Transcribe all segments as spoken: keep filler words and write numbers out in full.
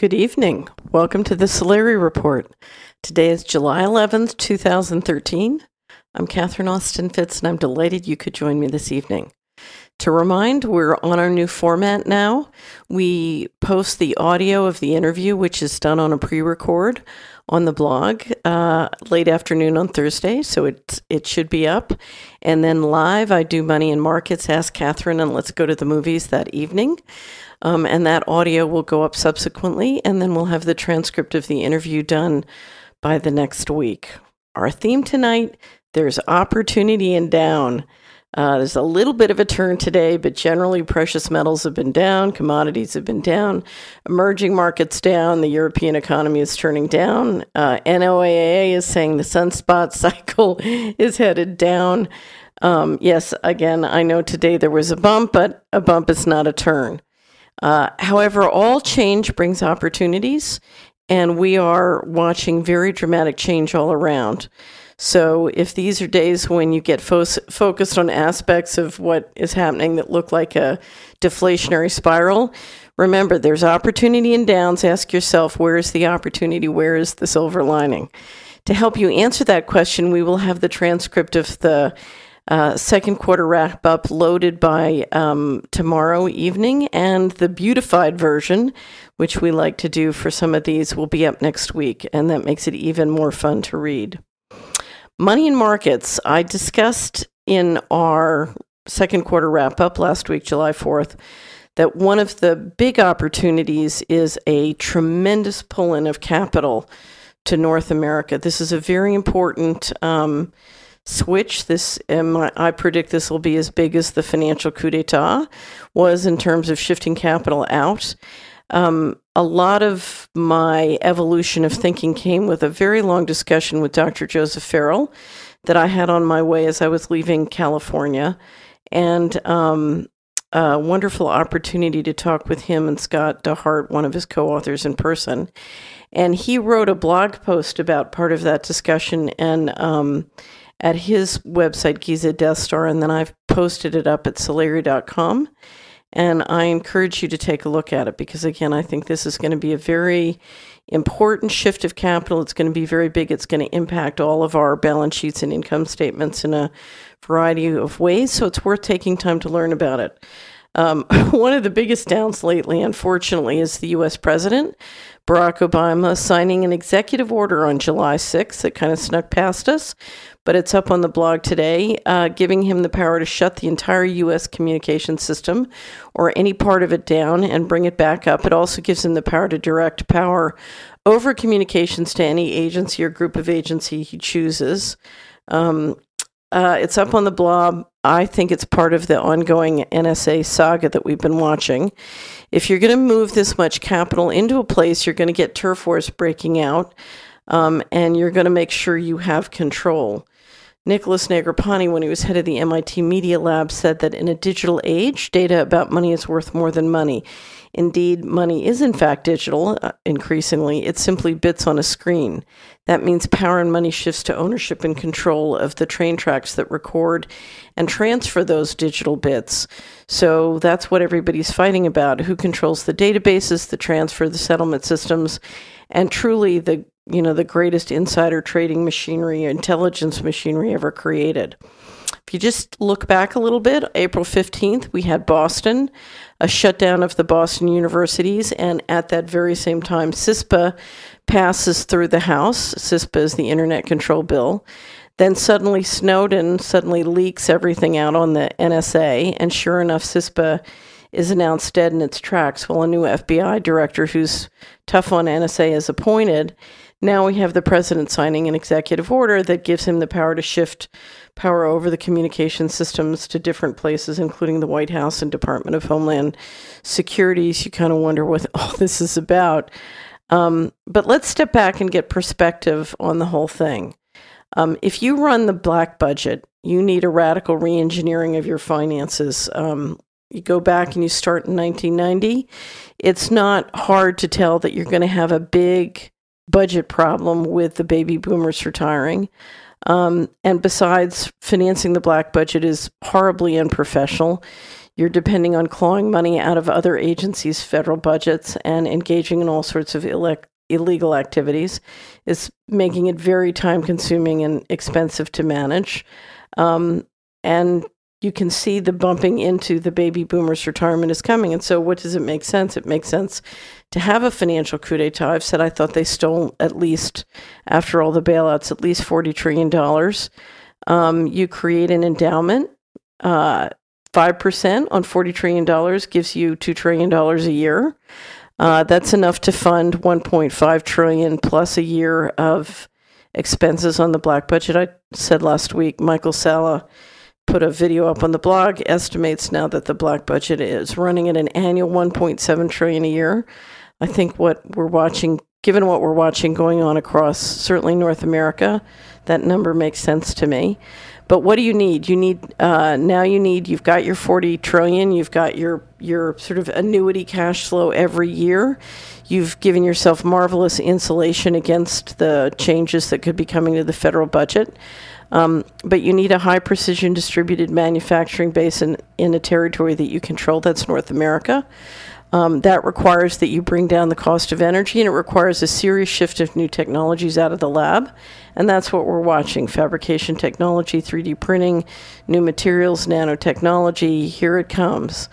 Good evening. Welcome to the Solari Report. Today is July eleventh, twenty thirteen. I'm Catherine Austin Fitz, and I'm delighted you could join me this evening. To remind, we're on our new format now. We post the audio of the interview, which is done on a pre-record on the blog uh, late afternoon on Thursday, so it, it should be up. And then live, I do Money and Markets, Ask Catherine, and Let's Go to the Movies that evening. Um, and that audio will go up subsequently, and then we'll have the transcript of the interview done by the next week. Our theme tonight, there's opportunity and down. Uh, there's a little bit of a turn today, but generally precious metals have been down, commodities have been down, emerging markets down, the European economy is turning down. Uh, N O A A is saying the sunspot cycle is headed down. Um, yes, again, I know today there was a bump, but a bump is not a turn. Uh, however, all change brings opportunities, and we are watching very dramatic change all around. So if these are days when you get fo- focused on aspects of what is happening that look like a deflationary spiral, remember there's opportunity and downs. Ask yourself, where is the opportunity? Where is the silver lining? To help you answer that question, we will have the transcript of the Uh, second quarter wrap up loaded by um, tomorrow evening, and the beautified version, which we like to do for some of these, will be up next week, and that makes it even more fun to read. Money and Markets, I discussed in our second quarter wrap up last week, July fourth, that one of the big opportunities is a tremendous pull-in of capital to North America. This is a very important um, switch. This um, I predict this will be as big as the financial coup d'etat was in terms of shifting capital out. Um, a lot of my evolution of thinking came with a very long discussion with Doctor Joseph Farrell that I had on my way as I was leaving California, and um, a wonderful opportunity to talk with him and Scott DeHart, one of his co-authors, in person. And he wrote a blog post about part of that discussion, and um, at his website, Giza Death Star, and then I've posted it up at Solari dot com. And I encourage you to take a look at it because, again, I think this is going to be a very important shift of capital. It's going to be very big. It's going to impact all of our balance sheets and income statements in a variety of ways. So it's worth taking time to learn about it. Um, one of the biggest downs lately, unfortunately, is the U S president, Barack Obama, signing an executive order on July sixth that kind of snuck past us, but it's up on the blog today, uh, giving him the power to shut the entire U S communication system or any part of it down and bring it back up. It also gives him the power to direct power over communications to any agency or group of agency he chooses. Um, uh, it's up on the blog. I think it's part of the ongoing N S A saga that we've been watching. If you're going to move this much capital into a place, you're going to get turf wars breaking out, um, and you're going to make sure you have control. Nicholas Negroponte, when he was head of the M I T Media Lab, said that in a digital age, data about money is worth more than money. Indeed, money is in fact digital, uh, increasingly. It's simply bits on a screen. That means power and money shifts to ownership and control of the train tracks that record and transfer those digital bits. So that's what everybody's fighting about. Who controls the databases, the transfer, the settlement systems, and truly the you know, the greatest insider trading machinery, intelligence machinery ever created. If you just look back a little bit, April fifteenth, we had Boston, a shutdown of the Boston universities, and at that very same time, CISPA passes through the House. CISPA is the Internet Control Bill. Then suddenly Snowden suddenly leaks everything out on the N S A, and sure enough, CISPA is announced dead in its tracks. Well, a new F B I director who's tough on N S A is appointed. Now we have the president signing an executive order that gives him the power to shift power over the communication systems to different places, including the White House and Department of Homeland Security. So you kind of wonder what all this is about. Um, but let's step back and get perspective on the whole thing. Um, if you run the black budget, you need a radical re-engineering of your finances. Um, you go back and you start in nineteen ninety, it's not hard to tell that you're going to have a big budget problem with the baby boomers retiring. Um, and besides, financing the black budget is horribly unprofessional. You're depending on clawing money out of other agencies' federal budgets and engaging in all sorts of ille- illegal activities. Is making it very time-consuming and expensive to manage. Um, and you can see the bumping into the baby boomers' retirement is coming. And so what does it make sense? It makes sense to have a financial coup d'etat. I've said I thought they stole at least, after all the bailouts, at least forty trillion dollars. Um, you create an endowment. Uh, five percent on forty trillion dollars gives you two trillion dollars a year. Uh, that's enough to fund one point five trillion dollars plus a year of expenses on the black budget. I said last week, Michael Salla put a video up on the blog, estimates now that the black budget is running at an annual one point seven trillion dollars a year. I think what we're watching, given what we're watching going on across certainly North America, that number makes sense to me. But what do you need? You need, uh, now you need, you've got your forty trillion dollars, you've got your, your sort of annuity cash flow every year. You've given yourself marvelous insulation against the changes that could be coming to the federal budget. Um, but you need a high precision distributed manufacturing base in, in a territory that you control. That's North America. Um, that requires that you bring down the cost of energy, and it requires a serious shift of new technologies out of the lab. And that's what we're watching: fabrication technology, three D printing, new materials, nanotechnology. Here it comes.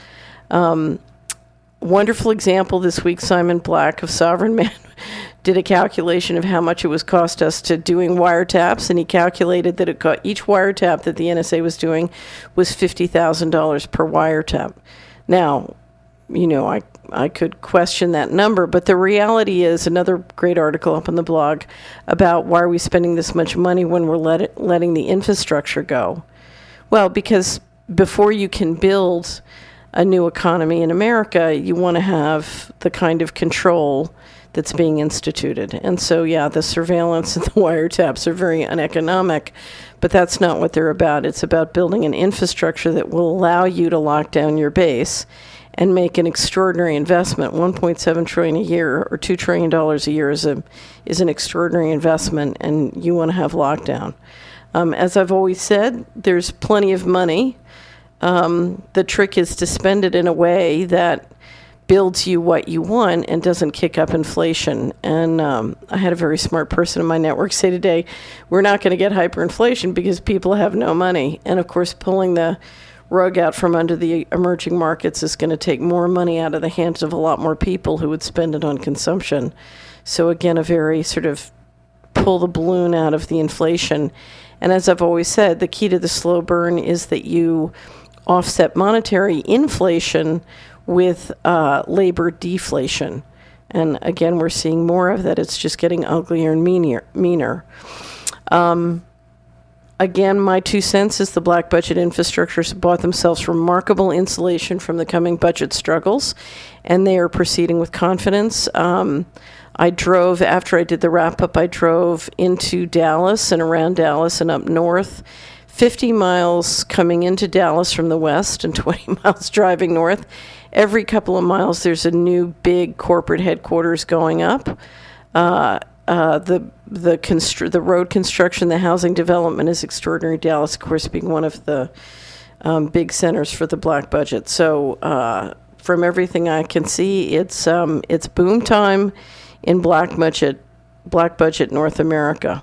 Um, wonderful example this week, Simon Black of Sovereign Man did a calculation of how much it was cost us to doing wiretaps, and he calculated that it got, each wiretap that the N S A was doing was fifty thousand dollars per wiretap. Now, you know, I I could question that number, but the reality is, another great article up on the blog about why are we spending this much money when we're let it, letting the infrastructure go. Well, because before you can build a new economy in America, you want to have the kind of control that's being instituted. And so, yeah, the surveillance and the wiretaps are very uneconomic, but that's not what they're about. It's about building an infrastructure that will allow you to lock down your base and make an extraordinary investment. one point seven trillion dollars a year or two trillion dollars a year is a is an extraordinary investment, and you want to have lockdown. Um, as I've always said, there's plenty of money. Um, the trick is to spend it in a way that builds you what you want and doesn't kick up inflation. And um, I had a very smart person in my network say today, we're not going to get hyperinflation because people have no money. And of course, pulling the rug out from under the emerging markets is going to take more money out of the hands of a lot more people who would spend it on consumption. So again, a very sort of pull the balloon out of the inflation. And as I've always said, the key to the slow burn is that you offset monetary inflation with uh, labor deflation. And again, we're seeing more of that. It's just getting uglier and meaner. meaner. Um, Again, my two cents is the black budget infrastructures bought themselves remarkable insulation from the coming budget struggles, and they are proceeding with confidence. Um, I drove, after I did the wrap-up, I drove into Dallas and around Dallas and up north, fifty miles coming into Dallas from the west and twenty miles driving north. Every couple of miles, there's a new big corporate headquarters going up. Uh, Uh, the the constru- the road construction, the housing development is extraordinary. Dallas, of course, being one of the um, big centers for the black budget. So, uh, from everything I can see, it's um, it's boom time in black budget black budget North America.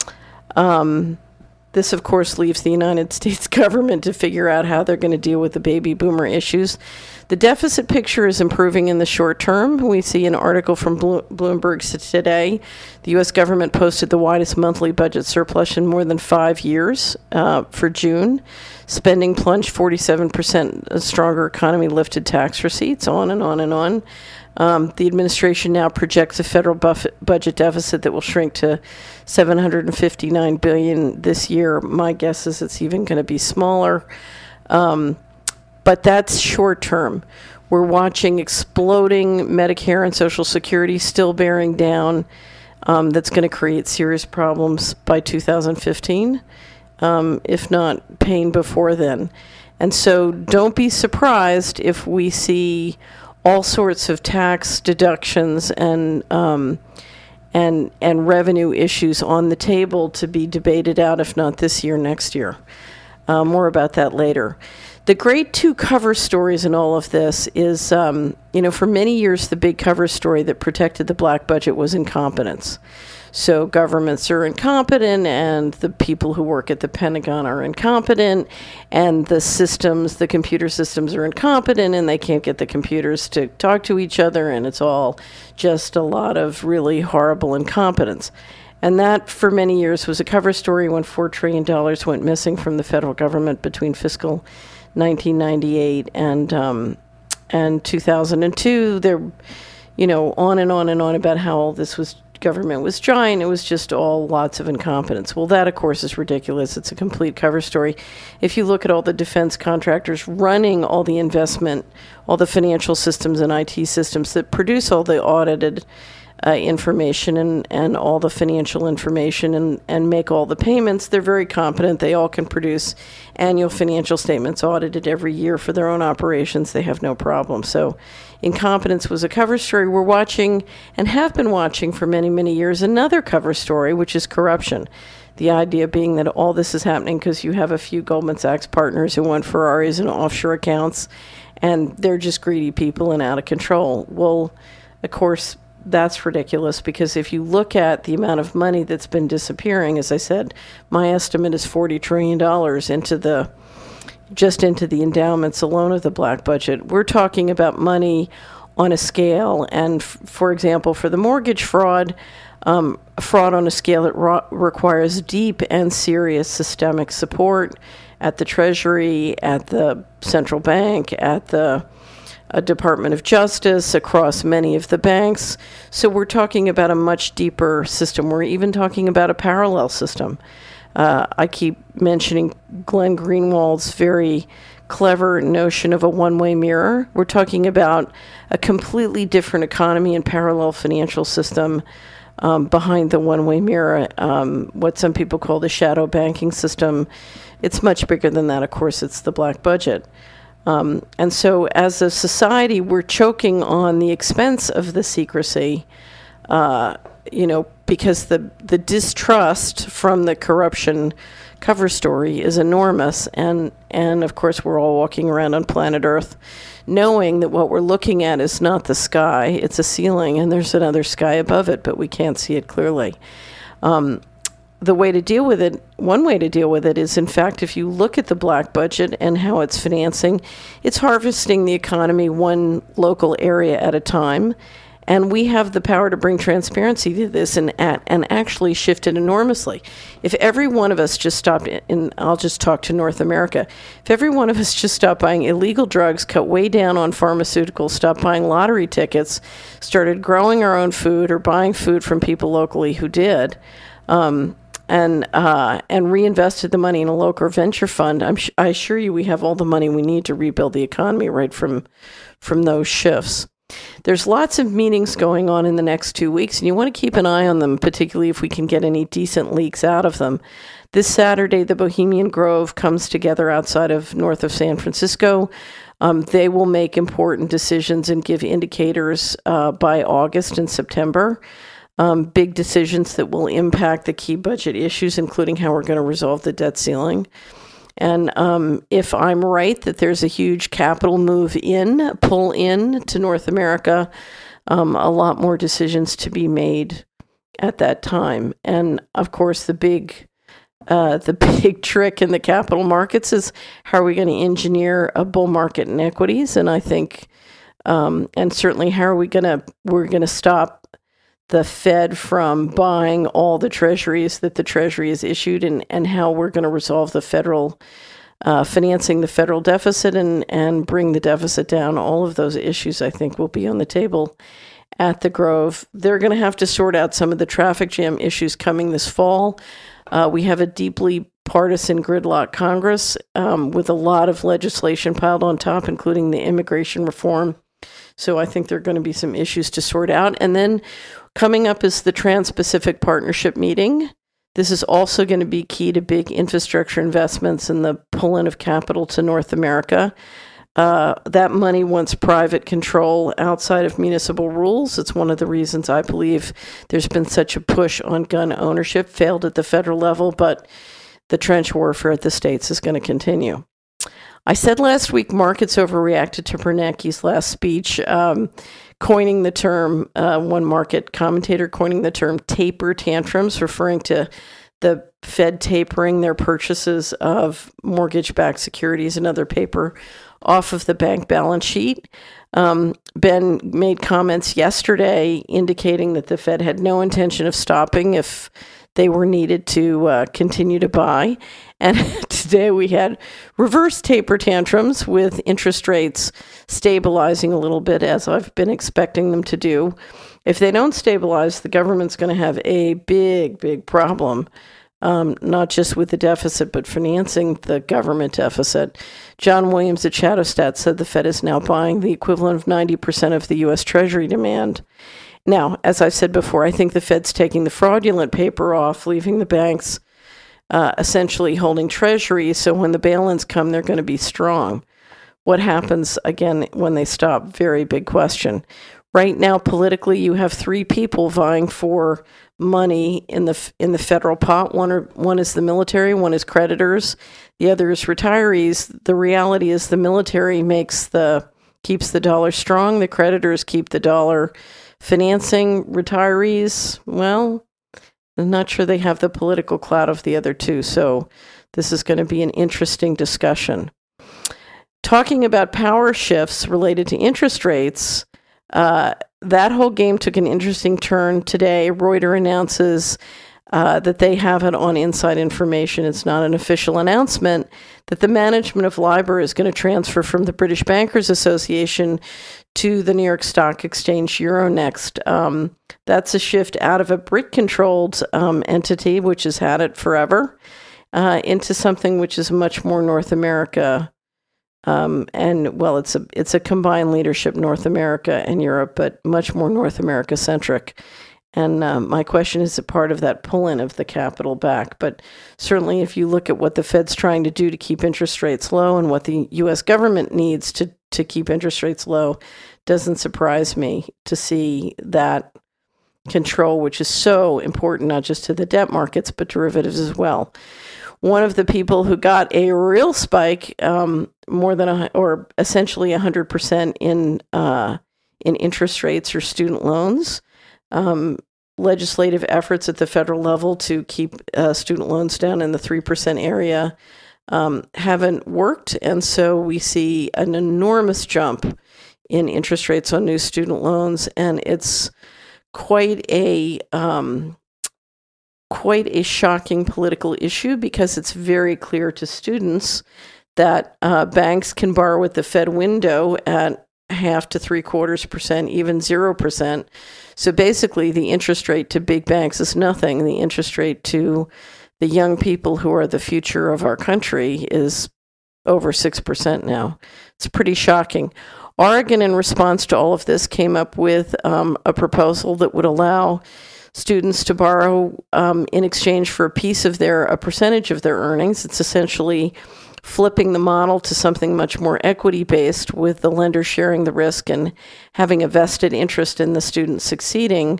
Um, this, of course, leaves the United States government to figure out how they're going to deal with the baby boomer issues. The deficit picture is improving in the short term. We see an article from Blo- Bloomberg today. The U S government posted the widest monthly budget surplus in more than five years uh, for June. Spending plunged forty-seven percent, a stronger economy lifted tax receipts, on and on and on. Um, the administration now projects a federal buff- budget deficit that will shrink to seven hundred fifty-nine billion dollars this year. My guess is it's even going to be smaller. Um, but that's short term. We're watching exploding Medicare and Social Security still bearing down. Um, that's going to create serious problems by two thousand fifteen, um, if not pain before then. And so don't be surprised if we see all sorts of tax deductions and um, and and revenue issues on the table to be debated out, if not this year, next year. Uh, more about that later. The great two cover stories in all of this is, um, you know, for many years, the big cover story that protected the black budget was incompetence. So governments are incompetent, and the people who work at the Pentagon are incompetent, and the systems, the computer systems are incompetent, and they can't get the computers to talk to each other, and it's all just a lot of really horrible incompetence. And that, for many years, was a cover story when four trillion dollars went missing from the federal government between fiscal nineteen ninety-eight and um, and two thousand two. There, you know, on and on and on about how all this was government was trying. It was just all lots of incompetence. Well, that, of course, is ridiculous. It's a complete cover story. If you look at all the defense contractors running all the investment, all the financial systems and I T systems that produce all the audited Uh, information and, and all the financial information and, and make all the payments, they're very competent. They all can produce annual financial statements audited every year for their own operations. They have no problem. So incompetence was a cover story. We're watching and have been watching for many, many years another cover story, which is corruption. The idea being that all this is happening because you have a few Goldman Sachs partners who want Ferraris and offshore accounts, and they're just greedy people and out of control. Well, of course, that's ridiculous, because if you look at the amount of money that's been disappearing, as I said, my estimate is forty trillion dollars into the, just into the endowments alone of the black budget. We're talking about money on a scale, and f- for example, for the mortgage fraud, um, fraud on a scale that ro- requires deep and serious systemic support at the Treasury, at the central bank, at the a Department of Justice, across many of the banks. So we're talking about a much deeper system. We're even talking about a parallel system. Uh, I keep mentioning Glenn Greenwald's very clever notion of a one-way mirror. We're talking about a completely different economy and parallel financial system um, behind the one-way mirror, um, what some people call the shadow banking system. It's much bigger than that. Of course, it's the black budget. Um, and so as a society, we're choking on the expense of the secrecy, uh, you know, because the, the distrust from the corruption cover story is enormous. And, and of course, we're all walking around on planet Earth knowing that what we're looking at is not the sky, it's a ceiling, and there's another sky above it, but we can't see it clearly. Um, The way to deal with it, one way to deal with it is, in fact, if you look at the black budget and how it's financing, it's harvesting the economy one local area at a time. And we have the power to bring transparency to this and at, and actually shift it enormously. If every one of us just stopped, and I'll just talk to North America, if every one of us just stopped buying illegal drugs, cut way down on pharmaceuticals, stopped buying lottery tickets, started growing our own food or buying food from people locally who did, um, and uh, and reinvested the money in a local venture fund, I'm sh- I assure you we have all the money we need to rebuild the economy right from from those shifts. There's lots of meetings going on in the next two weeks, and you want to keep an eye on them, particularly if we can get any decent leaks out of them. This Saturday, the Bohemian Grove comes together outside of north of San Francisco. Um, they will make important decisions and give indicators uh, by August and September. Um, big decisions that will impact the key budget issues, including how we're going to resolve the debt ceiling. And um, if I'm right that there's a huge capital move in, pull in to North America, um, a lot more decisions to be made at that time. And of course, the big, uh, the big trick in the capital markets is how are we going to engineer a bull market in equities? And I think, um, and certainly, how are we going to we're going to stop the Fed from buying all the treasuries that the Treasury has issued, and, and how we're going to resolve the federal, uh, financing the federal deficit and, and bring the deficit down. All of those issues, I think, will be on the table at the Grove. They're going to have to sort out some of the traffic jam issues coming this fall. Uh, we have a deeply partisan gridlock Congress um, with a lot of legislation piled on top, including the immigration reform. So I think there are going to be some issues to sort out. And then coming up is the Trans-Pacific Partnership meeting. This is also going to be key to big infrastructure investments and the pull-in of capital to North America. Uh, that money wants private control outside of municipal rules. It's one of the reasons I believe there's been such a push on gun ownership, failed at the federal level, but the trench warfare at the states is going to continue. I said last week markets overreacted to Bernanke's last speech, um, coining the term, uh, one market commentator coining the term taper tantrums, referring to the Fed tapering their purchases of mortgage-backed securities and other paper off of the bank balance sheet. Um, Ben made comments yesterday indicating that the Fed had no intention of stopping if they were needed to uh, continue to buy. And today we had reverse taper tantrums with interest rates stabilizing a little bit, as I've been expecting them to do. If they don't stabilize, the government's going to have a big, big problem. Um, not just with the deficit, but financing the government deficit. John Williams at Shadowstat said the Fed is now buying the equivalent of ninety percent of the U S Treasury demand. Now, as I've said before, I think the Fed's taking the fraudulent paper off, leaving the banks uh, essentially holding treasuries, so when the bail-ins come, they're going to be strong. What happens, again, when they stop? Very big question. Right now, politically, you have three people vying for money in the in the federal pot. One are, one is the military, one is creditors, the other is retirees. The reality is the military makes the keeps the dollar strong. The creditors keep the dollar financing. Retirees, well, I'm not sure they have the political clout of the other two. So this is going to be an interesting discussion. Talking about power shifts related to interest rates. Uh, that whole game took an interesting turn today. Reuters announces uh, that they have it on inside information. It's not an official announcement that the management of LIBOR is going to transfer from the British Bankers Association to the New York Stock Exchange Euronext. Um, that's a shift out of a Brit-controlled um, entity, which has had it forever, uh, into something which is much more North America. Um, and well, it's a it's a combined leadership, North America and Europe, but much more North America centric. And uh, my question is a part of that pull-in of the capital back. But certainly, if you look at what the Fed's trying to do to keep interest rates low and what the U S government needs to to keep interest rates low, doesn't surprise me to see that control, which is so important not just to the debt markets but derivatives as well. One of the people who got a real spike, um, more than a, or essentially one hundred percent in uh, in interest rates or student loans. Um, legislative efforts at the federal level to keep uh, student loans down in the three percent area um, haven't worked. And so we see an enormous jump in interest rates on new student loans. And it's quite a... Um, quite a shocking political issue because it's very clear to students that uh, banks can borrow at the Fed window at half to three quarters percent, even zero percent. So basically the interest rate to big banks is nothing. The interest rate to the young people who are the future of our country is over six percent now. It's pretty shocking. Oregon, in response to all of this, came up with um, a proposal that would allow students to borrow um, in exchange for a piece of their, a percentage of their earnings. It's essentially flipping the model to something much more equity-based, with the lender sharing the risk and having a vested interest in the student succeeding.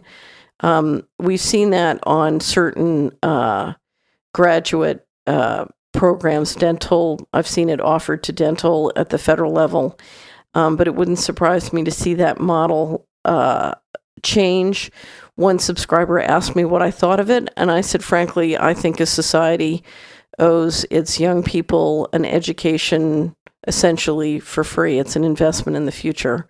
Um, we've seen that on certain uh, graduate uh, programs, dental. I've seen it offered to dental at the federal level, um, but it wouldn't surprise me to see that model uh, change. One subscriber asked me what I thought of it, and I said, frankly, I think a society owes its young people an education essentially for free. It's an investment in the future.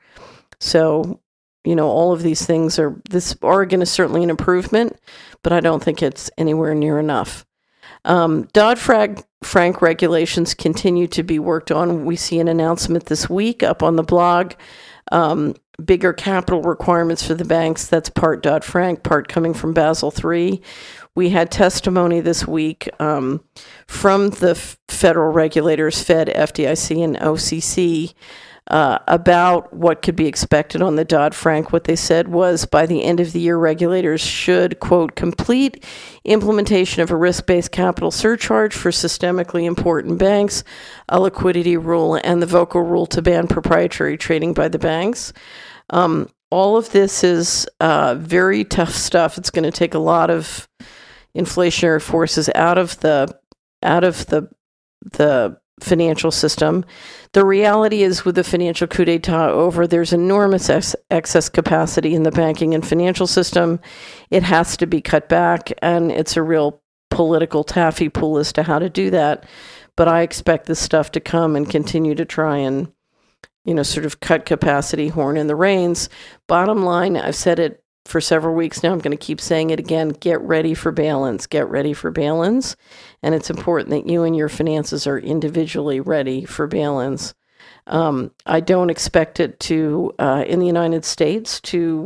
So, you know, all of these things are, this Oregon is certainly an improvement, but I don't think it's anywhere near enough. Um, Dodd-Frank Frank regulations continue to be worked on. We see an announcement this week up on the blog. Um, bigger capital requirements for the banks. That's part Dodd-Frank, part coming from Basel three. We had testimony this week um, from the f- federal regulators, Fed, F D I C, and O C C, uh, about what could be expected on the Dodd-Frank. What they said was by the end of the year, regulators should, quote, complete implementation of a risk-based capital surcharge for systemically important banks, a liquidity rule, and the Volcker rule to ban proprietary trading by the banks. Um, all of this is uh, very tough stuff. It's going to take a lot of inflationary forces out of the out of the the financial system. The reality is, with the financial coup d'etat over, there's enormous ex- excess capacity in the banking and financial system. It has to be cut back, and it's a real political taffy pull as to how to do that. But I expect this stuff to come and continue to try and, you know, sort of cut capacity, horn in the reins. Bottom line, I've said it for several weeks now, I'm going to keep saying it again, get ready for bail-ins, get ready for bail-ins. And it's important that you and your finances are individually ready for bail-ins. Um, I don't expect it to, uh, in the United States, to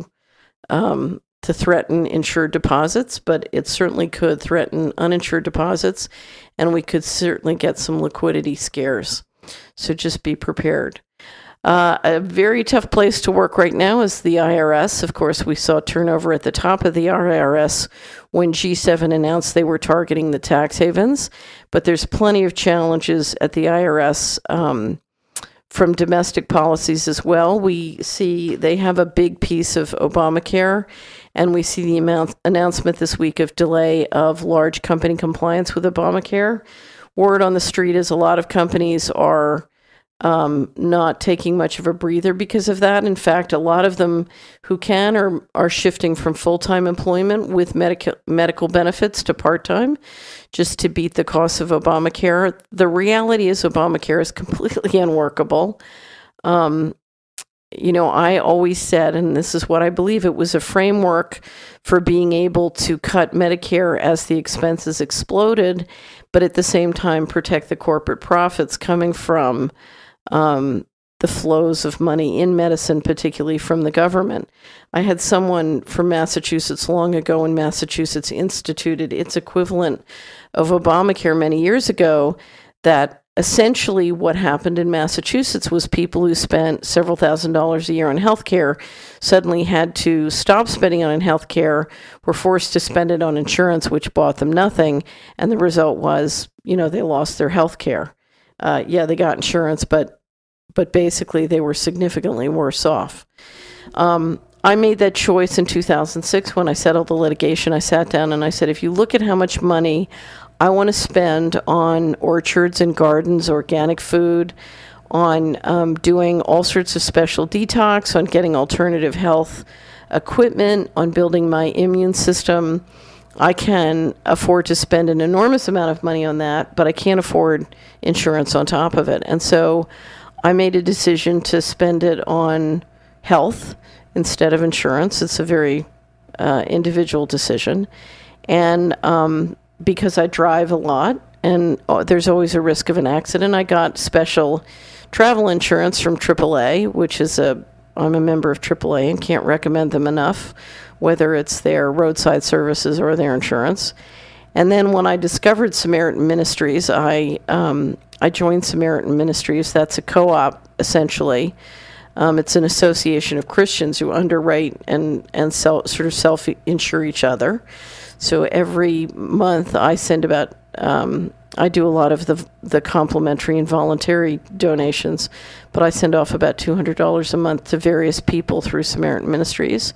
um, to threaten insured deposits, but it certainly could threaten uninsured deposits, and we could certainly get some liquidity scares. So just be prepared. Uh, a very tough place to work right now is the I R S. Of course, we saw turnover at the top of the I R S when G seven announced they were targeting the tax havens, but there's plenty of challenges at the I R S um, from domestic policies as well. We see they have a big piece of Obamacare, and we see the amount, announcement this week of delay of large company compliance with Obamacare. Word on the street is a lot of companies are Um, not taking much of a breather because of that. In fact, a lot of them who can are, are shifting from full-time employment with medical medical benefits to part-time just to beat the cost of Obamacare. The reality is Obamacare is completely unworkable. Um, you know, I always said, and this is what I believe, it was a framework for being able to cut Medicare as the expenses exploded, but at the same time protect the corporate profits coming from Um, the flows of money in medicine, particularly from the government. I had someone from Massachusetts long ago when Massachusetts instituted its equivalent of Obamacare many years ago, that essentially what happened in Massachusetts was people who spent several thousand dollars a year on healthcare suddenly had to stop spending on healthcare, were forced to spend it on insurance, which bought them nothing, and the result was, you know, they lost their healthcare. Uh, yeah, they got insurance, but but basically they were significantly worse off. Um, I made that choice in two thousand six when I settled the litigation. I sat down and I said, if you look at how much money I want to spend on orchards and gardens, organic food, on um, doing all sorts of special detox, on getting alternative health equipment, on building my immune system, I can afford to spend an enormous amount of money on that, but I can't afford insurance on top of it. And so I made a decision to spend it on health instead of insurance. It's a very uh, individual decision. And um, because I drive a lot and uh, there's always a risk of an accident, I got special travel insurance from triple A, which is a, I'm a member of triple A and can't recommend them enough, whether it's their roadside services or their insurance. And then when I discovered Samaritan Ministries, I um, I joined Samaritan Ministries. That's a co-op, essentially. Um, it's an association of Christians who underwrite and, and sell, sort of self-insure each other. So every month I send about, um, I do a lot of the the complimentary and voluntary donations, but I send off about two hundred dollars a month to various people through Samaritan Ministries.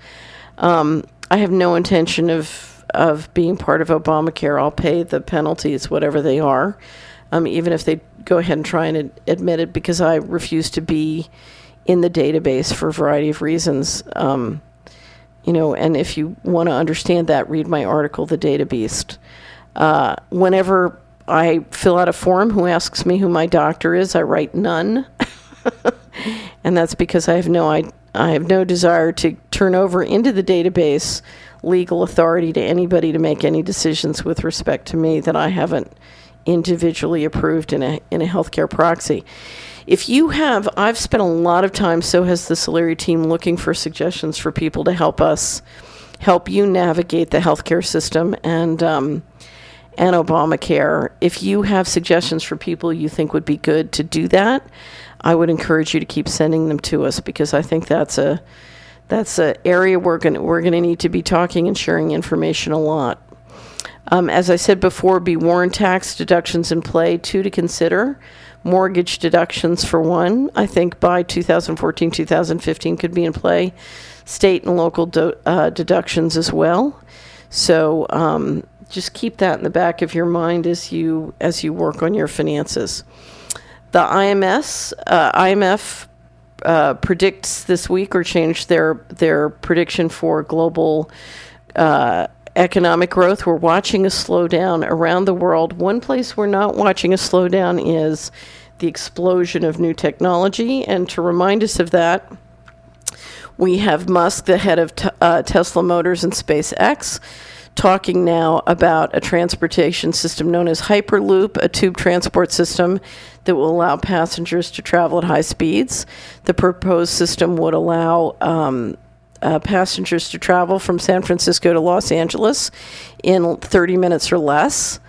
Um, I have no intention of of being part of Obamacare. I'll pay the penalties, whatever they are, um, even if they go ahead and try and ad- admit it, because I refuse to be in the database for a variety of reasons. Um, you know, and if you want to understand that, read my article, The Data Beast. Uh, whenever I fill out a form who asks me who my doctor is, I write none. And that's because I have no I, I have no desire to turn over into the database legal authority to anybody to make any decisions with respect to me that I haven't individually approved in a in a healthcare proxy. If you have, I've spent a lot of time, so has the Solari team, looking for suggestions for people to help us, help you navigate the healthcare system and um, and Obamacare. If you have suggestions for people you think would be good to do that, I would encourage you to keep sending them to us, because I think that's a that's an area we're going we're going to need to be talking and sharing information a lot. Um, as I said before, be warned, tax deductions in play, two to consider. Mortgage deductions, for one, I think by two thousand fourteen, two thousand fifteen could be in play. State and local do, uh, deductions as well. So um, just keep that in the back of your mind as you as you work on your finances. the I M S, uh, I M F uh, predicts this week or changed their their prediction for global uh, economic growth. We're watching a slowdown around the world. One place we're not watching a slowdown is the explosion of new technology. And to remind us of that, we have Musk, the head of t- uh, Tesla Motors and SpaceX, talking now about a transportation system known as Hyperloop, a tube transport system that will allow passengers to travel at high speeds. The proposed system would allow um, uh, passengers to travel from San Francisco to Los Angeles in thirty minutes or less.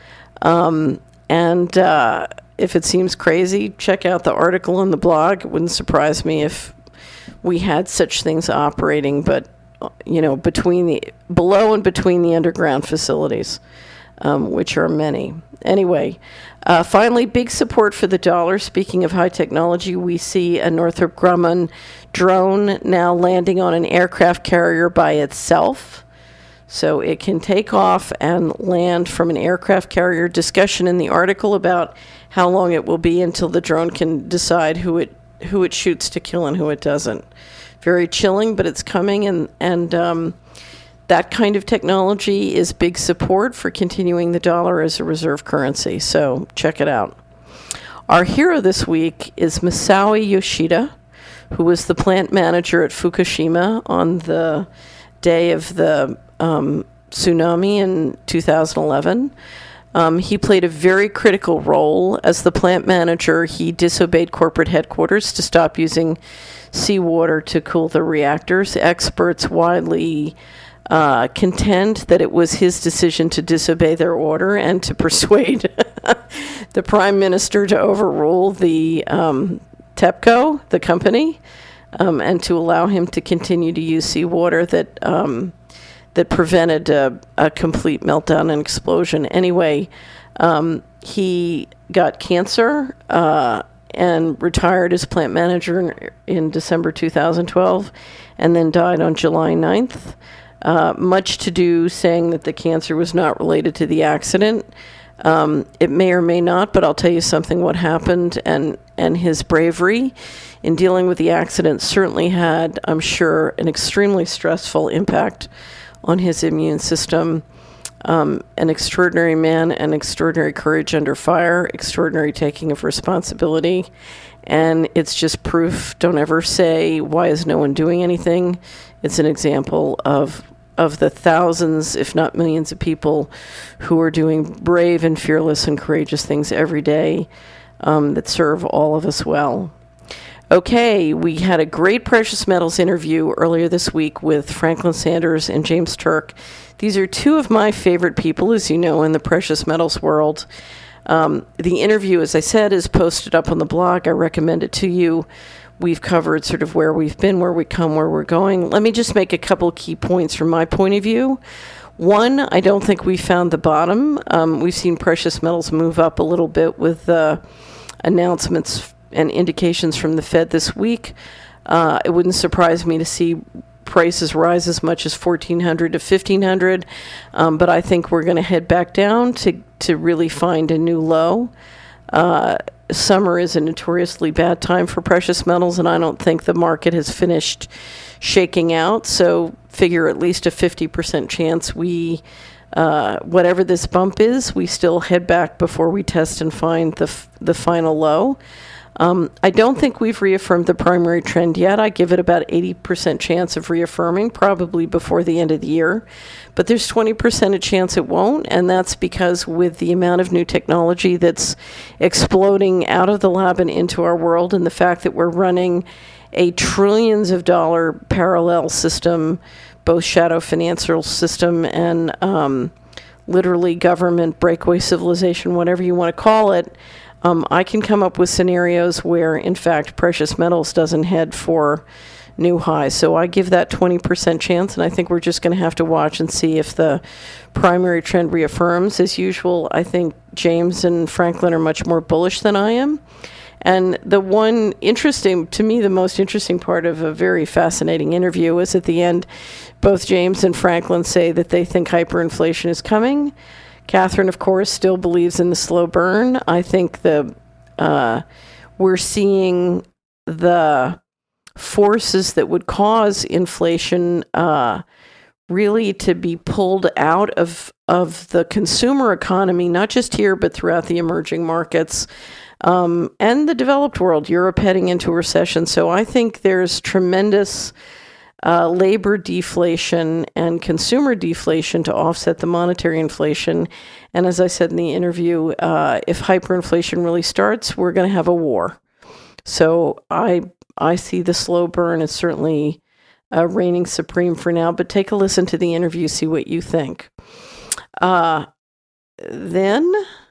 Um, and uh, if it seems crazy, check out the article in the blog. It wouldn't surprise me if we had such things operating, but you know, between the below and between the underground facilities, um, which are many. Anyway, uh, finally, big support for the dollar. Speaking of high technology, we see a Northrop Grumman drone now landing on an aircraft carrier by itself. So it can take off and land from an aircraft carrier. Discussion in the article about how long it will be until the drone can decide who it who it shoots to kill and who it doesn't. Very chilling, but it's coming, and, and um, that kind of technology is big support for continuing the dollar as a reserve currency. So check it out. Our hero this week is Masawi Yoshida, who was the plant manager at Fukushima on the day of the um, tsunami in two thousand eleven. Um, he played a very critical role. As the plant manager, he disobeyed corporate headquarters to stop using seawater to cool the reactors. Experts widely uh, contend that it was his decision to disobey their order and to persuade the prime minister to overrule the um, TEPCO, the company, um, and to allow him to continue to use seawater that um, that prevented a, a complete meltdown and explosion. Anyway, um, he got cancer uh, and retired as plant manager in, in December two thousand twelve, and then died on July ninth. Uh, much to do saying that the cancer was not related to the accident. Um, it may or may not, but I'll tell you something, what happened, and, and his bravery in dealing with the accident certainly had, I'm sure, an extremely stressful impact on his immune system. Um, an extraordinary man, and extraordinary courage under fire, extraordinary taking of responsibility. And it's just proof. Don't ever say, why is no one doing anything? It's an example of of the thousands, if not millions of people who are doing brave and fearless and courageous things every day um, that serve all of us well. Okay, we had a great precious metals interview earlier this week with Franklin Sanders and James Turk. These are two of my favorite people, as you know, in the precious metals world. Um, the interview, as I said, is posted up on the blog. I recommend it to you. We've covered sort of where we've been, where we come, where we're going. Let me just make a couple key points from my point of view. One, I don't think we found the bottom. Um, we've seen precious metals move up a little bit with uh, announcements and indications from the Fed this week. Uh, it wouldn't surprise me to see prices rise as much as fourteen hundred to fifteen hundred, um, but I think we're going to head back down to, to really find a new low. Uh, summer is a notoriously bad time for precious metals, and I don't think the market has finished shaking out, so figure at least a fifty percent chance we, uh, whatever this bump is, we still head back before we test and find the f- the final low. Um, I don't think we've reaffirmed the primary trend yet. I give it about eighty percent chance of reaffirming, probably before the end of the year. But there's twenty percent a chance it won't, and that's because with the amount of new technology that's exploding out of the lab and into our world, and the fact that we're running a trillions of dollar parallel system, both shadow financial system and um, literally government breakaway civilization, whatever you want to call it, Um, I can come up with scenarios where, in fact, precious metals doesn't head for new highs. So I give that twenty percent chance, and I think we're just going to have to watch and see if the primary trend reaffirms. As usual, I think James and Franklin are much more bullish than I am. And the one interesting, to me, the most interesting part of a very fascinating interview is at the end, both James and Franklin say that they think hyperinflation is coming. Catherine, of course, still believes in the slow burn. I think the uh, we're seeing the forces that would cause inflation uh, really to be pulled out of of the consumer economy, not just here, but throughout the emerging markets um, and the developed world, Europe heading into a recession. So I think there's tremendous uh, labor deflation and consumer deflation to offset the monetary inflation. And as I said in the interview, uh, if hyperinflation really starts, we're going to have a war. So I I see the slow burn as certainly uh, reigning supreme for now, but take a listen to the interview, see what you think. Uh, then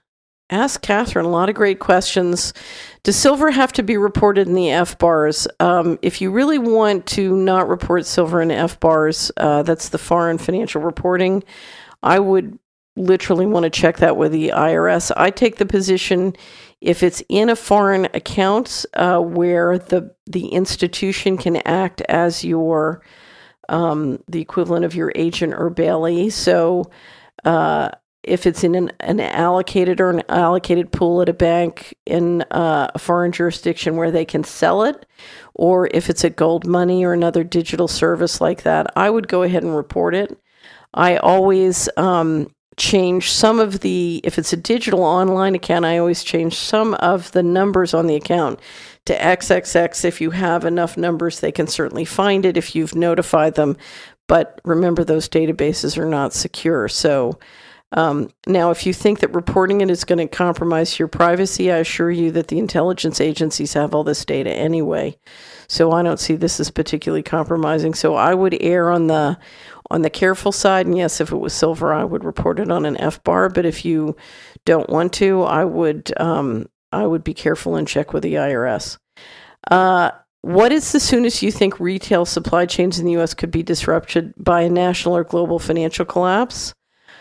ask Catherine a lot of great questions. Does silver have to be reported in the F bars? Um, if you really want to not report silver in F bars, uh, that's the foreign financial reporting, I would literally want to check that with the I R S. I take the position if it's in a foreign account uh, where the the institution can act as your um, the equivalent of your agent or bailee. So uh, if it's in an, an allocated or an allocated pool at a bank in uh, a foreign jurisdiction where they can sell it, or if it's a gold money or another digital service like that, I would go ahead and report it. I always um, change some of the, if it's a digital online account, I always change some of the numbers on the account to triple X. If you have enough numbers, they can certainly find it if you've notified them. But remember, those databases are not secure. So um, now, if you think that reporting it is going to compromise your privacy, I assure you that the intelligence agencies have all this data anyway. So I don't see this as particularly compromising. So I would err on the on the careful side. And yes, if it was silver, I would report it on an F bar. But if you don't want to, I would um, I would be careful and check with the I R S. Uh, what is the soonest you think retail supply chains in the U S could be disrupted by a national or global financial collapse?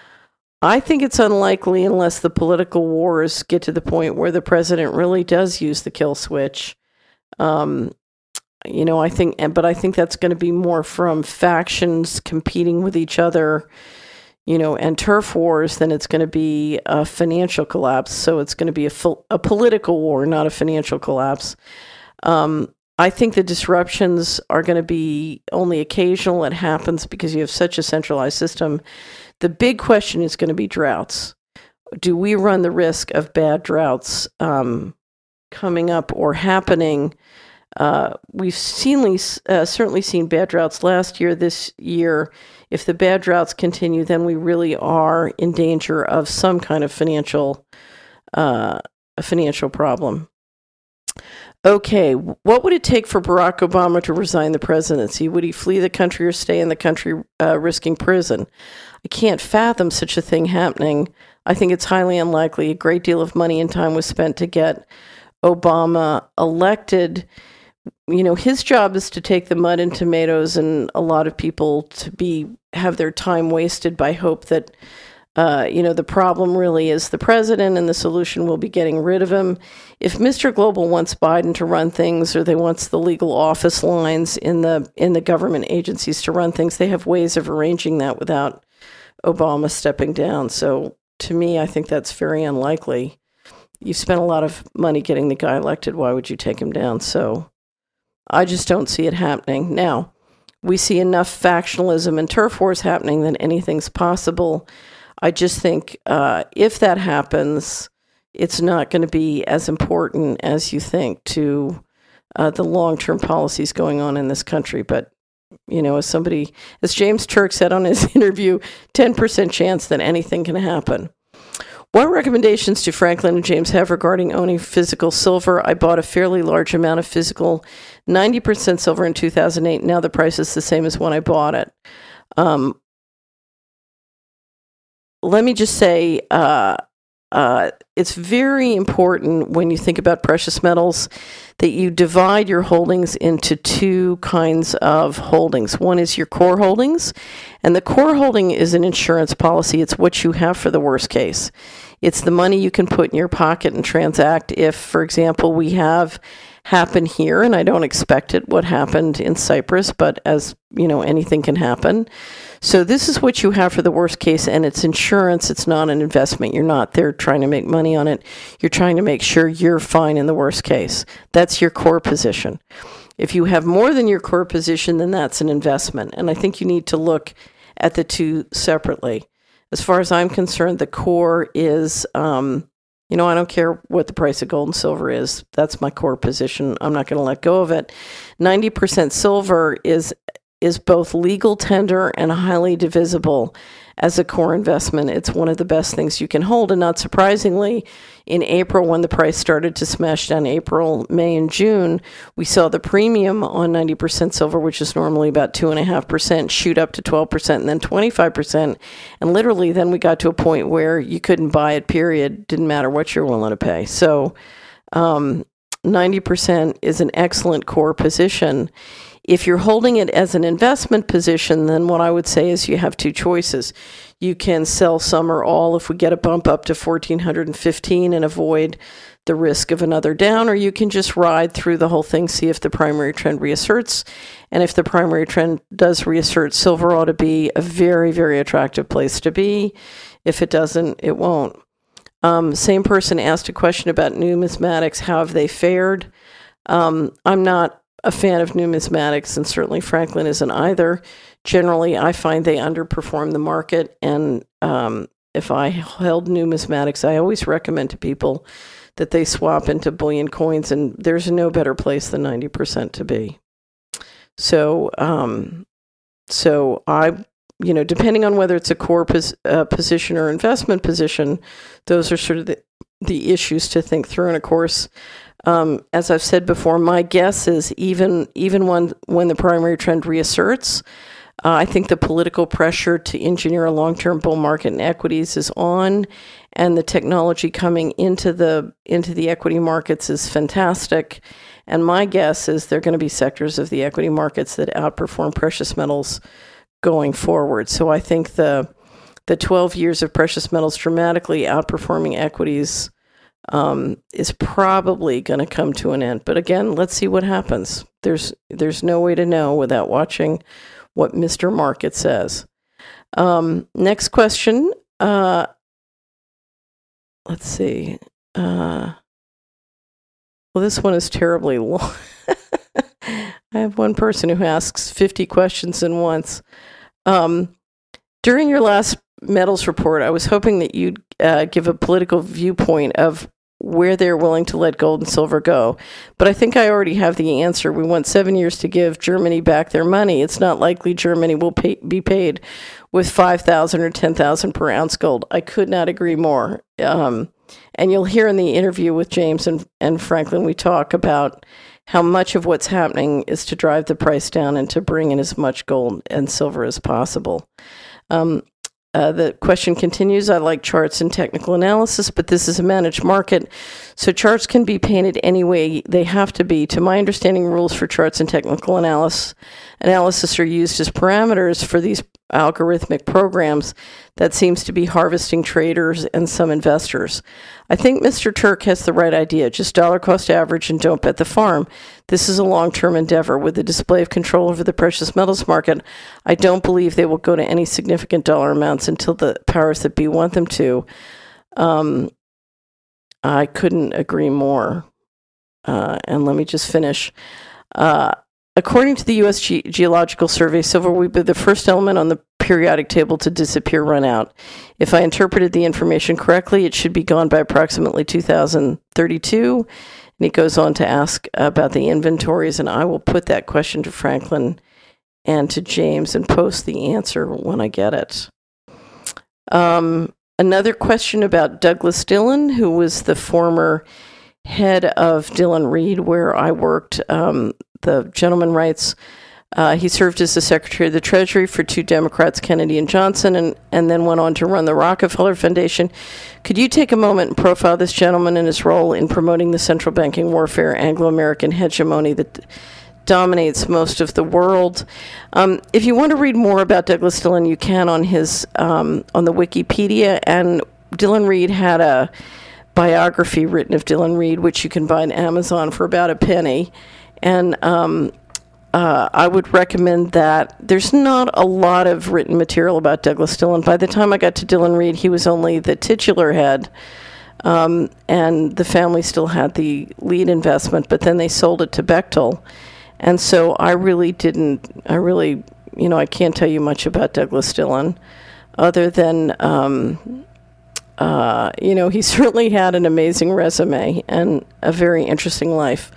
I think it's unlikely unless the political wars get to the point where the president really does use the kill switch. Um, you know, I think, but I think that's going to be more from factions competing with each other, you know, and turf wars than it's going to be a financial collapse. So it's going to be a, full, a political war, not a financial collapse. Um, I think the disruptions are going to be only occasional. It happens because you have such a centralized system. The big question is going to be droughts. Do we run the risk of bad droughts um, coming up or happening? Uh, we've seen, uh, certainly seen bad droughts last year, this year. If the bad droughts continue, then we really are in danger of some kind of financial, uh, a financial problem. Okay, what would it take for Barack Obama to resign the presidency? Would he flee the country or stay in the country uh, risking prison? I can't fathom such a thing happening. I think it's highly unlikely. A great deal of money and time was spent to get Obama elected. You know, his job is to take the mud and tomatoes, and a lot of people to be have their time wasted by hope that Uh, you know, the problem really is the president and the solution will be getting rid of him. If Mister Global wants Biden to run things, or they wants the legal office lines in the in the government agencies to run things, they have ways of arranging that without Obama stepping down. So to me, I think that's very unlikely. You spent a lot of money getting the guy elected. Why would you take him down? So I just don't see it happening. Now, we see enough factionalism and turf wars happening that anything's possible. I just think uh, if that happens, it's not going to be as important as you think to uh, the long-term policies going on in this country. But, you know, as somebody, as James Turk said on his interview, ten percent chance that anything can happen. What recommendations do Franklin and James have regarding owning physical silver? I bought a fairly large amount of physical ninety percent silver in two thousand eight. Now the price is the same as when I bought it. Um, Let me just say, uh, uh, it's very important when you think about precious metals that you divide your holdings into two kinds of holdings. One is your core holdings, and the core holding is an insurance policy. It's what you have for the worst case. It's the money you can put in your pocket and transact if, for example, we have happen here, and I don't expect it, what happened in Cyprus, but as you know, anything can happen. So this is what you have for the worst case, and it's insurance. It's not an investment. You're not there trying to make money on it. You're trying to make sure you're fine in the worst case. That's your core position. If you have more than your core position, then that's an investment. And I think you need to look at the two separately. As far as I'm concerned, the core is, um, you know, I don't care what the price of gold and silver is. That's my core position. I'm not going to let go of it. ninety percent silver is is both legal tender and highly divisible as a core investment. It's one of the best things you can hold. And not surprisingly, in April, when the price started to smash down, April, May, and June, we saw the premium on ninety percent silver, which is normally about two point five percent, shoot up to twelve percent and then twenty-five percent. And literally then we got to a point where you couldn't buy it, period. Didn't matter what you're willing to pay. So um, ninety percent is an excellent core position. If you're holding it as an investment position, then what I would say is you have two choices. You can sell some or all if we get a bump up to fourteen fifteen and avoid the risk of another down, or you can just ride through the whole thing, see if the primary trend reasserts. And if the primary trend does reassert, silver ought to be a very, very attractive place to be. If it doesn't, it won't. Um, same person asked a question about numismatics. How have they fared? Um, I'm not a fan of numismatics, and certainly Franklin isn't either. Generally, I find they underperform the market, and um, if I held numismatics, I always recommend to people that they swap into bullion coins, and there's no better place than ninety percent to be. So, um, so I, you know, depending on whether it's a core pos- uh, position or investment position, those are sort of the, the issues to think through. And of course, Um, as I've said before, my guess is even even when when the primary trend reasserts, uh, I think the political pressure to engineer a long-term bull market in equities is on, and the technology coming into the into the equity markets is fantastic. And my guess is there are going to be sectors of the equity markets that outperform precious metals going forward. So I think the the twelve years of precious metals dramatically outperforming equities Um, is probably going to come to an end. But again, let's see what happens. There's there's no way to know without watching what Mister Market says. Um, next question. Uh, let's see. Uh, well, this one is terribly long. I have one person who asks fifty questions in once. Um, during your last metals report, I was hoping that you'd uh, give a political viewpoint of where they're willing to let gold and silver go. But I think I already have the answer. We want seven years to give Germany back their money. It's not likely Germany will pay, be paid with five thousand or ten thousand per ounce gold. I could not agree more. Um, and you'll hear in the interview with James and, and Franklin, we talk about how much of what's happening is to drive the price down and to bring in as much gold and silver as possible. Um, Uh, the question continues, I like charts and technical analysis, but this is a managed market, so charts can be painted any way they have to be. To my understanding, rules for charts and technical analysis, analysis are used as parameters for these algorithmic programs that seems to be harvesting traders and some investors. I think Mister Turk has the right idea. Just dollar cost average and don't bet the farm. This is a long-term endeavor. With the display of control over the precious metals market, I don't believe they will go to any significant dollar amounts until the powers that be want them to. Um, I couldn't agree more. Uh, and let me just finish. Uh, according to the U S Ge- Geological Survey, silver will be the first element on the periodic table to disappear, run out. If I interpreted the information correctly, it should be gone by approximately two thousand thirty-two. And he goes on to ask about the inventories, and I will put that question to Franklin and to James and post the answer when I get it. Um, another question about Douglas Dillon, who was the former head of Dillon Read, where I worked. Um, the gentleman writes, uh, he served as the Secretary of the Treasury for two Democrats, Kennedy and Johnson, and, and then went on to run the Rockefeller Foundation. Could you take a moment and profile this gentleman and his role in promoting the central banking warfare, Anglo-American hegemony that dominates most of the world? Um, if you want to read more about Douglas Dillon, you can on his um, on the Wikipedia. And Dillon Read had a biography written of Dillon Read, which you can buy on Amazon for about a penny. And um, uh, I would recommend that. There's not a lot of written material about Douglas Dillon. By the time I got to Dillon Read, he was only the titular head, um, and the family still had the lead investment, but then they sold it to Bechtel. And so I really didn't, I really, you know, I can't tell you much about Douglas Dillon, other than, um, uh, you know, he certainly had an amazing resume and a very interesting life.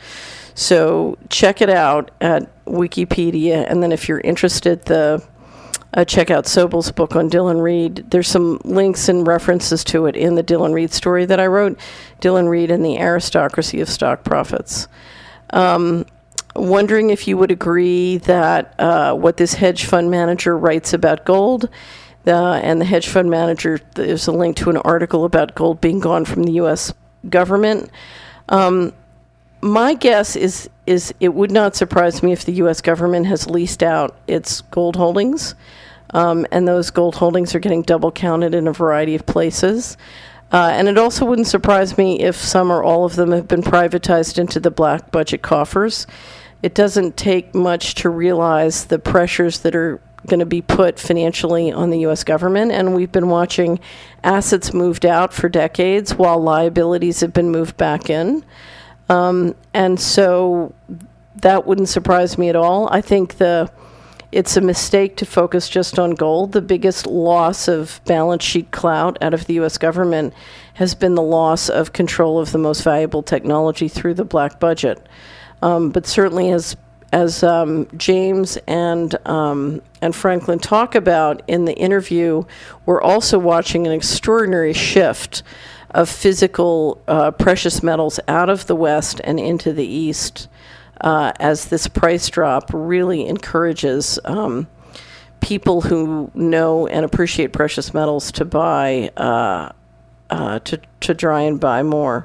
So check it out at Wikipedia, and then if you're interested, the uh, check out Sobel's book on Dillon Read. There's some links and references to it in the Dillon Read story that I wrote, Dillon Read and the Aristocracy of Stock Profits. Um, wondering if you would agree that uh, what this hedge fund manager writes about gold, uh, and the hedge fund manager, there's a link to an article about gold being gone from the U S government. Um, My guess is is it would not surprise me if the U S government has leased out its gold holdings, um, and those gold holdings are getting double counted in a variety of places. Uh, and it also wouldn't surprise me if some or all of them have been privatized into the black budget coffers. It doesn't take much to realize the pressures that are going to be put financially on the U S government, and we've been watching assets moved out for decades while liabilities have been moved back in. Um, and so that wouldn't surprise me at all. I think the it's a mistake to focus just on gold. The biggest loss of balance sheet clout out of the U S government has been the loss of control of the most valuable technology through the black budget. Um, but certainly, as as um, James and um, and Franklin talk about in the interview, we're also watching an extraordinary shift of physical uh, precious metals out of the West and into the East, uh, as this price drop really encourages um, people who know and appreciate precious metals to buy, uh, uh, to to try and buy more.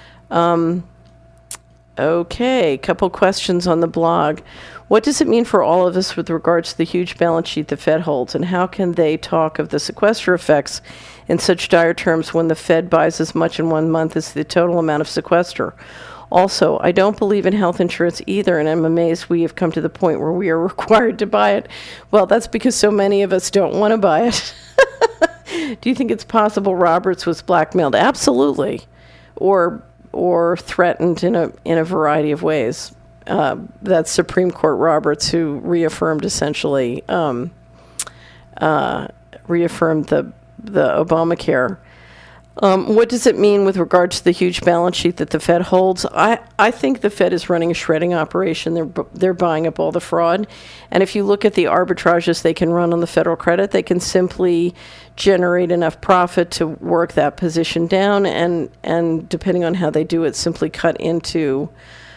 Um, okay, couple questions on the blog. What does it mean for all of us with regards to the huge balance sheet the Fed holds, and how can they talk of the sequester effects in such dire terms when the Fed buys as much in one month as the total amount of sequester? Also, I don't believe in health insurance either, and I'm amazed we have come to the point where we are required to buy it. Well, that's because so many of us don't want to buy it. Do you think it's possible Roberts was blackmailed? Absolutely. Or or threatened in a in a variety of ways. Uh, that's Supreme Court Roberts, who reaffirmed essentially um, uh, reaffirmed the the Obamacare. Um, what does it mean with regard to the huge balance sheet that the Fed holds? I, I think the Fed is running a shredding operation. They're they're buying up all the fraud, and if you look at the arbitrages they can run on the federal credit, they can simply generate enough profit to work that position down, and and depending on how they do it, simply cut into.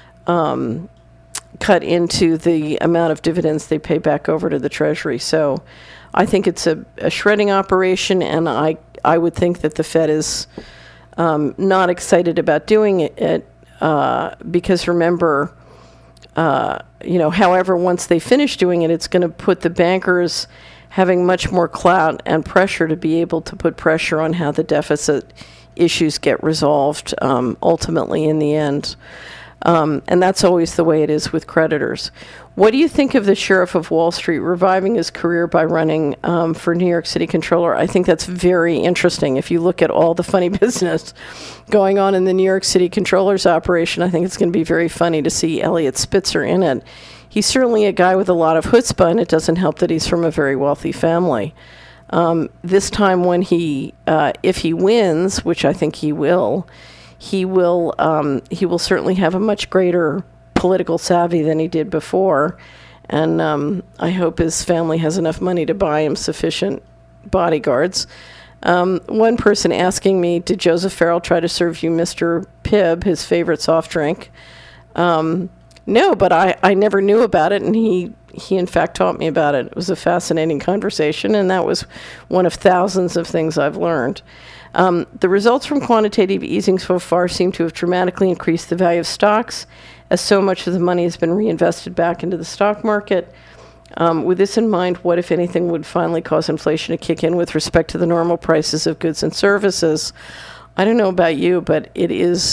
Um, cut into the amount of dividends they pay back over to the Treasury. So I think it's a, a shredding operation, and I, I would think that the Fed is um, not excited about doing it uh, because, remember, uh, you know, however, once they finish doing it, it's going to put the bankers having much more clout and pressure to be able to put pressure on how the deficit issues get resolved um, ultimately in the end. Um, and that's always the way it is with creditors. What do you think of the Sheriff of Wall Street reviving his career by running um, for New York City Comptroller? I think that's very interesting. If you look at all the funny business going on in the New York City Comptroller's operation, I think it's going to be very funny to see Elliot Spitzer in it. He's certainly a guy with a lot of chutzpah, and it doesn't help that he's from a very wealthy family. Um, this time when he, uh, if he wins, which I think he will, he will um, he will certainly have a much greater political savvy than he did before, and um, I hope his family has enough money to buy him sufficient bodyguards. Um, one person asking me, did Joseph Farrell try to serve you Mister Pibb, his favorite soft drink? Um, no, but I, I never knew about it, and he, he in fact taught me about it. It was a fascinating conversation, and that was one of thousands of things I've learned. Um, the results from quantitative easing so far seem to have dramatically increased the value of stocks, as so much of the money has been reinvested back into the stock market. Um, with this in mind, what, if anything, would finally cause inflation to kick in with respect to the normal prices of goods and services? I don't know about you, but it is,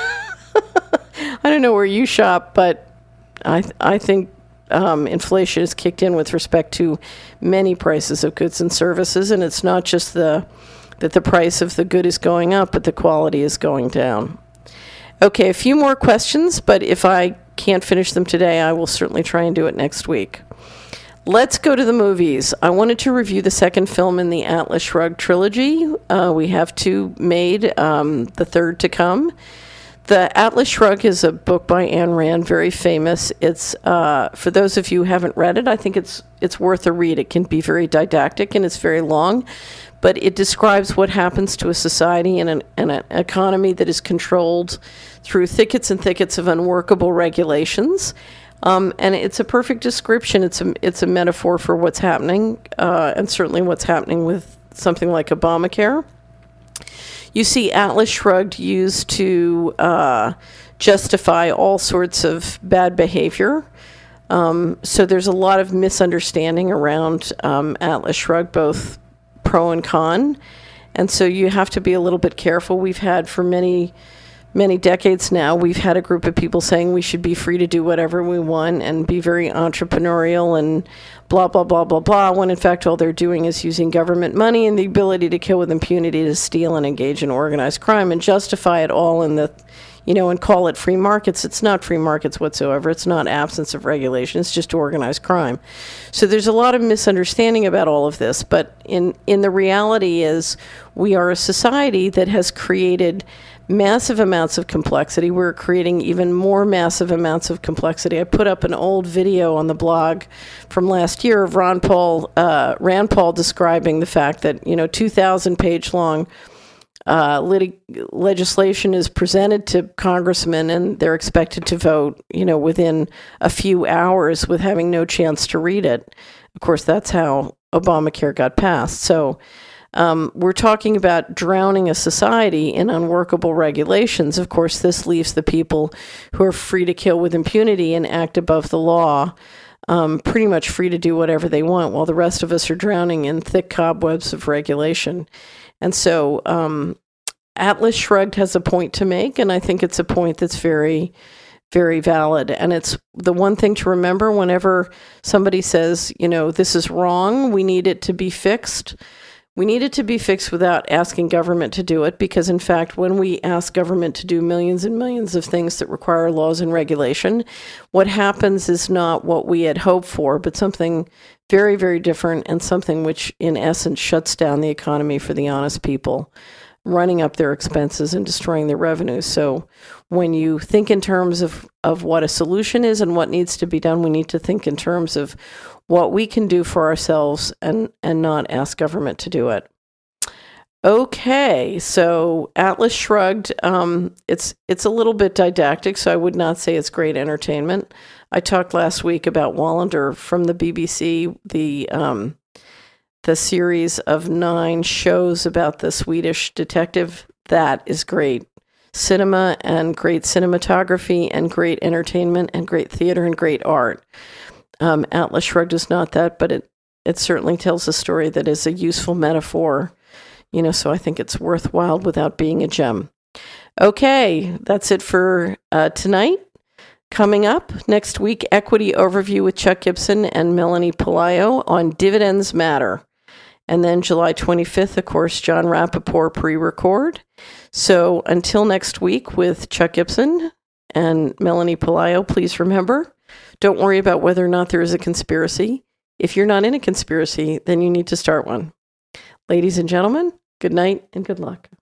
I don't know where you shop, but I th- I think um, inflation has kicked in with respect to many prices of goods and services, and it's not just the that the price of the good is going up, but the quality is going down. Okay, a few more questions, but if I can't finish them today, I will certainly try and do it next week. Let's go to the movies. I wanted to review the second film in the Atlas Shrugged trilogy. Uh, we have two made, um, the third to come. The Atlas Shrugged is a book by Ayn Rand, very famous. It's uh, for those of you who haven't read it, I think it's it's worth a read. It can be very didactic and it's very long, but it describes what happens to a society and an, and an economy that is controlled through thickets and thickets of unworkable regulations. Um, and it's a perfect description. It's a it's a metaphor for what's happening, uh, and certainly what's happening with something like Obamacare. You see Atlas Shrugged used to uh, justify all sorts of bad behavior. Um, so there's a lot of misunderstanding around um, Atlas Shrugged, both pro and con. And so you have to be a little bit careful. We've had for many, many decades now, we've had a group of people saying we should be free to do whatever we want and be very entrepreneurial and blah, blah, blah, blah, blah, when in fact all they're doing is using government money and the ability to kill with impunity to steal and engage in organized crime and justify it all in the, you know, and call it free markets. It's not free markets whatsoever. It's not absence of regulation. It's just organized crime. So there's a lot of misunderstanding about all of this, but in, in the reality is we are a society that has created massive amounts of complexity. We're creating even more massive amounts of complexity. I put up an old video on the blog from last year of Ron Paul, uh, Rand Paul describing the fact that, you know, two thousand page long uh, lit- legislation is presented to congressmen and they're expected to vote, you know, within a few hours with having no chance to read it. Of course, that's how Obamacare got passed. So Um, we're talking about drowning a society in unworkable regulations. Of course, this leaves the people who are free to kill with impunity and act above the law um, pretty much free to do whatever they want, while the rest of us are drowning in thick cobwebs of regulation. And so um, Atlas Shrugged has a point to make, and I think it's a point that's very, very valid. And it's the one thing to remember whenever somebody says, you know, this is wrong, we need it to be fixed. We need it to be fixed without asking government to do it, because, in fact, when we ask government to do millions and millions of things that require laws and regulation, what happens is not what we had hoped for, but something very, very different, and something which, in essence, shuts down the economy for the honest people, running up their expenses and destroying their revenues. So when you think in terms of, of what a solution is and what needs to be done, we need to think in terms of what we can do for ourselves and, and not ask government to do it. Okay, so Atlas Shrugged, um, it's it's a little bit didactic, so I would not say it's great entertainment. I talked last week about Wallander from the B B C, the um, the series of nine shows about the Swedish detective. That is great cinema and great cinematography and great entertainment and great theater and great art. Um, Atlas Shrugged is not that, but it, it certainly tells a story that is a useful metaphor, you know, so I think it's worthwhile without being a gem. Okay, that's it for uh, tonight. Coming up next week, Equity Overview with Chuck Gibson and Melanie Pelayo on Dividends Matter. And then July twenty-fifth, of course, John Rappaport pre-record. So until next week with Chuck Gibson and Melanie Pelayo, please remember, don't worry about whether or not there is a conspiracy. If you're not in a conspiracy, then you need to start one. Ladies and gentlemen, good night and good luck.